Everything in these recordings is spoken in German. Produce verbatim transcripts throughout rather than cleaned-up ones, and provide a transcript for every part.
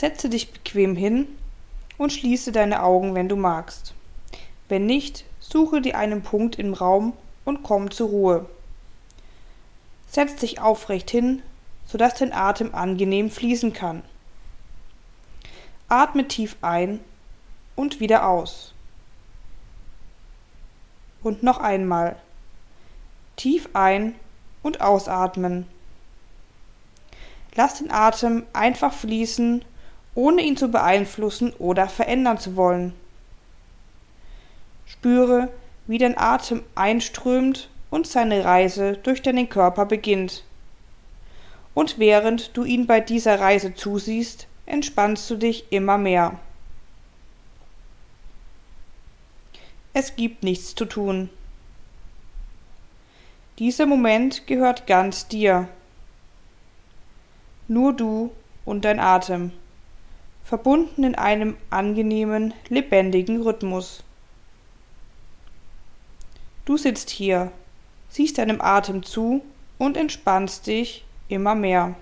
Setze dich bequem hin und schließe deine Augen, wenn du magst. Wenn nicht, suche dir einen Punkt im Raum und komm zur Ruhe. Setz dich aufrecht hin, sodass dein Atem angenehm fließen kann. Atme tief ein und wieder aus. Und noch einmal. Tief ein- und ausatmen. Lass den Atem einfach fließen, ohne ihn zu beeinflussen oder verändern zu wollen. Spüre, wie dein Atem einströmt und seine Reise durch deinen Körper beginnt. Und während du ihn bei dieser Reise zusiehst, entspannst du dich immer mehr. Es gibt nichts zu tun. Dieser Moment gehört ganz dir. Nur du und dein Atem, verbunden in einem angenehmen, lebendigen Rhythmus. Du sitzt hier, siehst deinem Atem zu und entspannst dich immer mehr.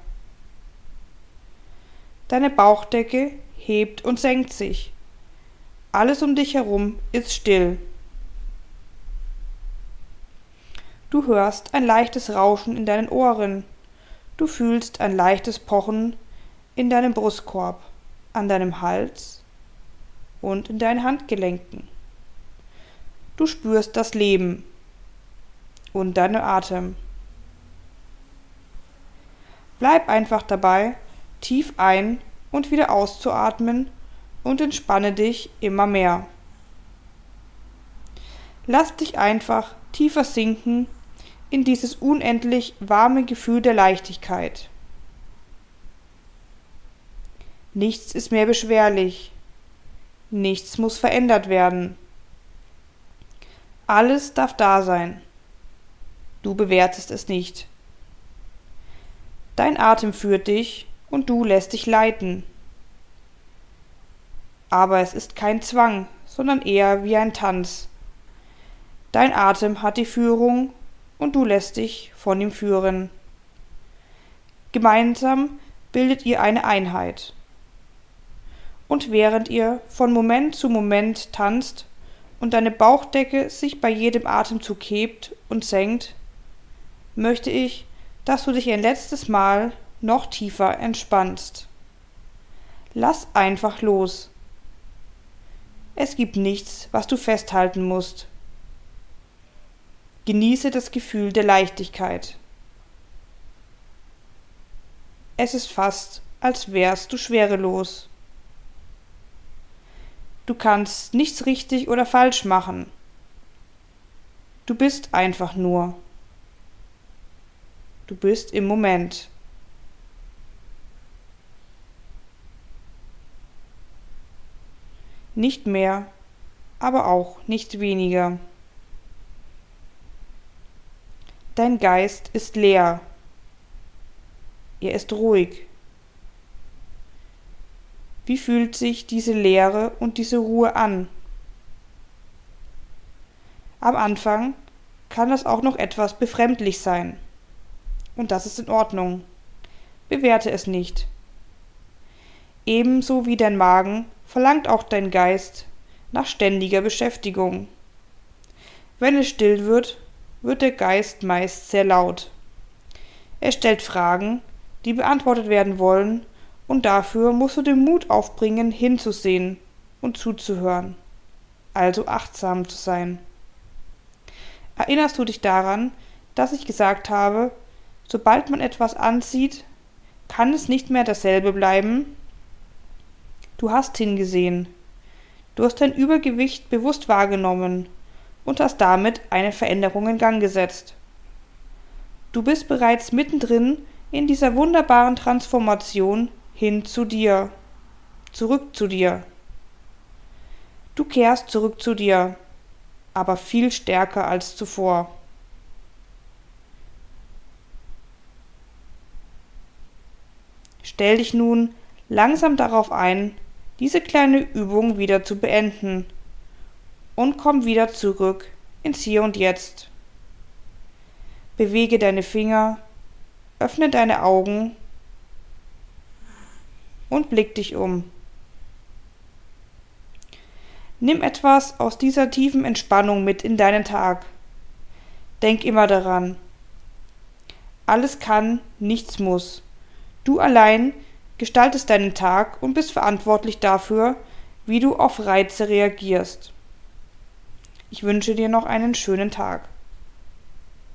Deine Bauchdecke hebt und senkt sich. Alles um dich herum ist still. Du hörst ein leichtes Rauschen in deinen Ohren. Du fühlst ein leichtes Pochen in deinem Brustkorb, an deinem Hals und in deinen Handgelenken. Du spürst das Leben und deinen Atem. Bleib einfach dabei, tief ein- und wieder auszuatmen und entspanne dich immer mehr. Lass dich einfach tiefer sinken in dieses unendlich warme Gefühl der Leichtigkeit. Nichts ist mehr beschwerlich. Nichts muss verändert werden. Alles darf da sein. Du bewertest es nicht. Dein Atem führt dich und du lässt dich leiten. Aber es ist kein Zwang, sondern eher wie ein Tanz. Dein Atem hat die Führung und du lässt dich von ihm führen. Gemeinsam bildet ihr eine Einheit. Und während ihr von Moment zu Moment tanzt und deine Bauchdecke sich bei jedem Atemzug hebt und senkt, möchte ich, dass du dich ein letztes Mal noch tiefer entspannst. Lass einfach los. Es gibt nichts, was du festhalten musst. Genieße das Gefühl der Leichtigkeit. Es ist fast, als wärst du schwerelos. Du kannst nichts richtig oder falsch machen. Du bist einfach nur. Du bist im Moment. Nicht mehr, aber auch nicht weniger. Dein Geist ist leer. Er ist ruhig. Wie fühlt sich diese Leere und diese Ruhe an? Am Anfang kann das auch noch etwas befremdlich sein. Und das ist in Ordnung. Bewerte es nicht. Ebenso wie dein Magen verlangt auch dein Geist nach ständiger Beschäftigung. Wenn es still wird, wird der Geist meist sehr laut. Er stellt Fragen, die beantwortet werden wollen, und dafür musst du den Mut aufbringen, hinzusehen und zuzuhören, also achtsam zu sein. Erinnerst du dich daran, dass ich gesagt habe, sobald man etwas ansieht, kann es nicht mehr dasselbe bleiben? Du hast hingesehen. Du hast dein Übergewicht bewusst wahrgenommen und hast damit eine Veränderung in Gang gesetzt. Du bist bereits mittendrin in dieser wunderbaren Transformation hin zu dir, zurück zu dir. Du kehrst zurück zu dir, aber viel stärker als zuvor. Stell dich nun langsam darauf ein, diese kleine Übung wieder zu beenden und komm wieder zurück ins Hier und Jetzt. Bewege deine Finger, öffne deine Augen und blick dich um. Nimm etwas aus dieser tiefen Entspannung mit in deinen Tag. Denk immer daran. Alles kann, nichts muss. Du allein gestaltest deinen Tag und bist verantwortlich dafür, wie du auf Reize reagierst. Ich wünsche dir noch einen schönen Tag.